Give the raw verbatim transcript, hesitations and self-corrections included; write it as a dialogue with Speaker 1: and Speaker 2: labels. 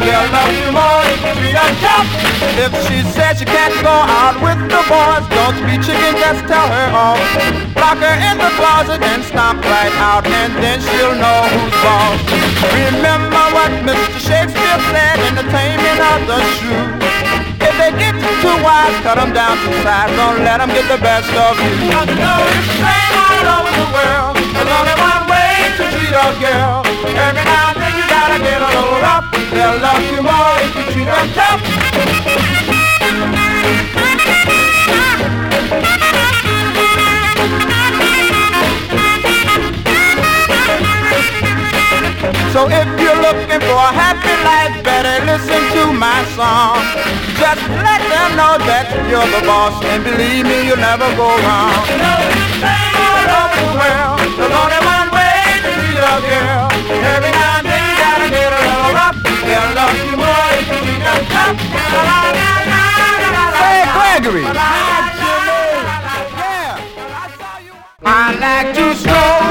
Speaker 1: they'll love you more if you treat them tough. If she says she can't go out with the boys, don't be chicken, just tell her off. Lock her in the closet and stomp right out, and then she'll know who's boss. Remember what Mister Shakespeare said in The Taming of the Shrew. If they get too wise, cut them down to size. Don't let them get the best of you. I know it's the same all over the world. There's only one way to treat a girl. Every now and then you gotta get a little rough. They'll love you more if you treat them tough. So if you're looking for a happy life, better listen to my song. Just let them know that you're the boss, and believe me, you'll never go wrong. You know it's the same all over the world. There's only one way to treat a girl. Every now and then you gotta get a little rough. They'll love you more if you treat them tough. Hey, Gregory. Yeah. I like to stroll